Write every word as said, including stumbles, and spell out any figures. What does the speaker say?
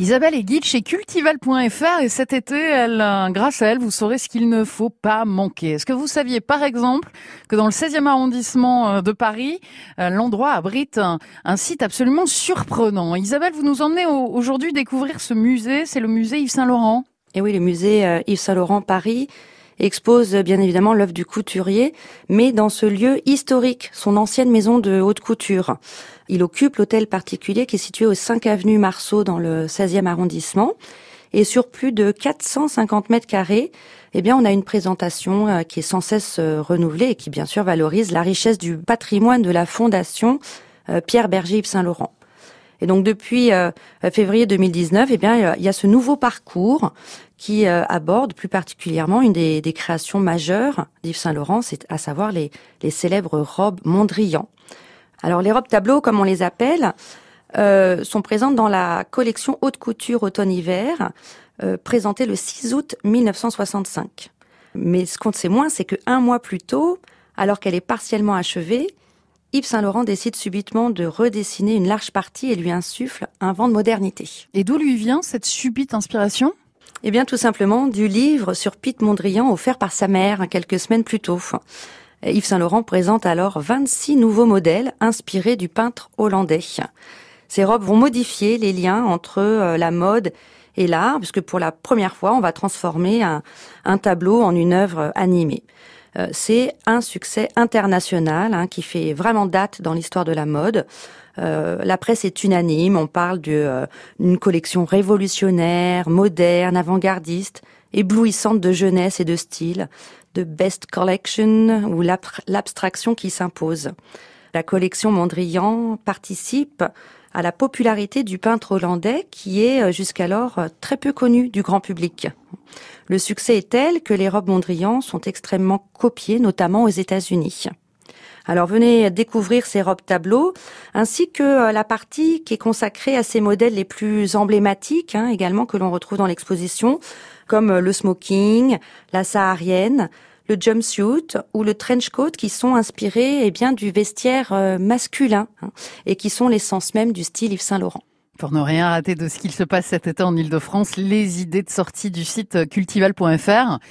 Isabelle est guide chez cultival point f r et cet été, elle, euh, grâce à elle, vous saurez ce qu'il ne faut pas manquer. Est-ce que vous saviez, par exemple, que dans le seizième arrondissement euh, de Paris, euh, l'endroit abrite un, un site absolument surprenant? Isabelle, vous nous emmenez au- aujourd'hui découvrir ce musée, c'est le musée Yves Saint Laurent. Et oui, le musée euh, Yves Saint Laurent Paris expose euh, bien évidemment l'œuvre du couturier, mais dans ce lieu historique, son ancienne maison de haute couture. Il occupe l'hôtel particulier qui est situé au cinq avenue Marceau dans le seizième arrondissement. Et sur plus de quatre cent cinquante mètres carrés, eh bien, on a une présentation euh, qui est sans cesse euh, renouvelée et qui, bien sûr, valorise la richesse du patrimoine de la fondation euh, Pierre Berger Yves Saint Laurent. Et donc, depuis euh, février deux mille dix-neuf, eh bien, il y a ce nouveau parcours qui euh, aborde plus particulièrement une des, des créations majeures d'Yves Saint Laurent, c'est à savoir les, les célèbres robes Mondrian. Alors, les robes tableaux, comme on les appelle, euh, sont présentes dans la collection haute couture automne-hiver, euh, présentée le six août mille neuf cent soixante-cinq. Mais ce qu'on sait moins, c'est qu'un mois plus tôt, alors qu'elle est partiellement achevée, Yves Saint Laurent décide subitement de redessiner une large partie et lui insuffle un vent de modernité. Et d'où lui vient cette subite inspiration? Eh bien, tout simplement du livre sur Piet Mondrian offert par sa mère quelques semaines plus tôt. Yves Saint Laurent présente alors vingt-six nouveaux modèles inspirés du peintre hollandais. Ces robes vont modifier les liens entre la mode et l'art, puisque pour la première fois, on va transformer un, un tableau en une œuvre animée. Euh, c'est un succès international hein, qui fait vraiment date dans l'histoire de la mode. Euh, la presse est unanime, on parle d'une euh, collection révolutionnaire, moderne, avant-gardiste, éblouissante de jeunesse et de style, de best collection ou l'abstraction qui s'impose. La collection Mondrian participe à la popularité du peintre hollandais qui est jusqu'alors très peu connu du grand public. Le succès est tel que les robes Mondrian sont extrêmement copiées, notamment aux États-Unis. Alors venez découvrir ces robes tableaux, ainsi que la partie qui est consacrée à ces modèles les plus emblématiques, hein, également que l'on retrouve dans l'exposition, comme le smoking, la saharienne, le jumpsuit ou le trench coat qui sont inspirés eh bien, du vestiaire euh, masculin hein, et qui sont l'essence même du style Yves Saint Laurent. Pour ne rien rater de ce qu'il se passe cet été en Île-de-France, les idées de sortie du site cultival point f r.